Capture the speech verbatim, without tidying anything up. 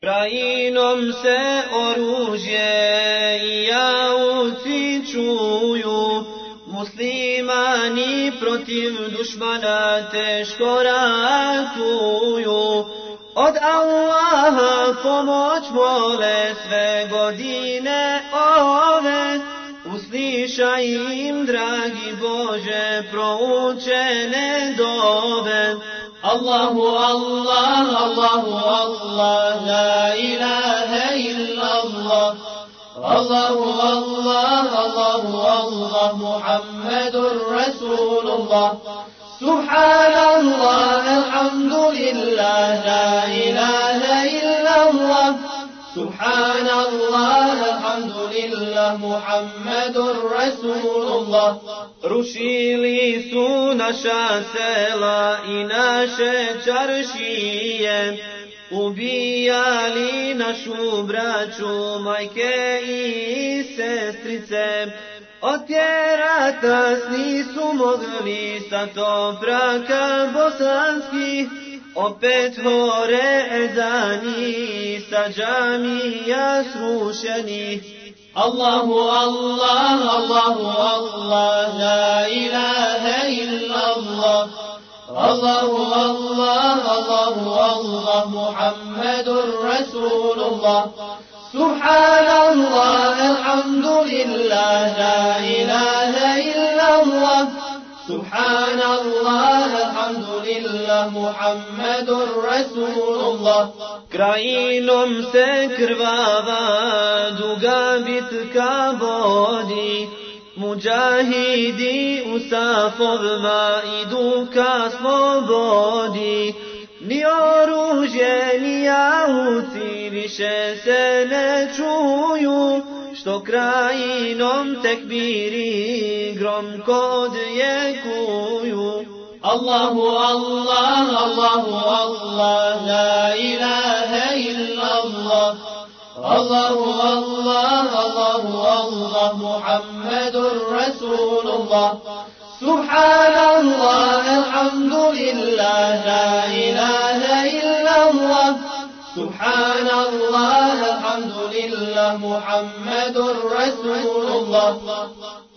Krajinom se oružje i jauci čuju, muslimani protiv dušmana teško ratuju. Od Allaha pomoć mole sve godine ove, uslišaj im, dragi Bože, proučene dove. Allahu Allah, Allahu Allah, la ilaha illallah. Allahu Allah, Allahu Allah, Muhammadur Rasulullah. Subhanallah, alhamdulillah, la ilaha illallah. Subhanallah, alhamdulillah, Muhammadur Rasulullah. Rušili su naša sela i naše čaršije, ubijali našu braću, majke i sestrice. Otjerat nas nisu mogli sa toprak bosanskih, opet hore ezani sa džamija srušenih. Allahu Allah, Allahu Allah, la ilaha illallah. Allahu Allah, Allahu Allah, Muhammadur Rasulullah. Subhanallah, alhamdulillah, la ilaha illallah. Subhanallah, alhamdulillah, Muhammadur Rasulullah. Krajinom se krvava duga bitka vodi, muđahidi u safovima idu ka slobodi. Ni oružje, ni jauci više se ne čuju, što krajinom tekbiri gromko odjekuju. Allahu Allah, Allahu Allah, la ilaha illallah. Allahu Allah, Allahu Allah, Muhammadur Rasulullah. Subhanallah, alhamdulillah, la ilaha illallah. Subhanallah, alhamdulillah, Muhammadur Rasulullah.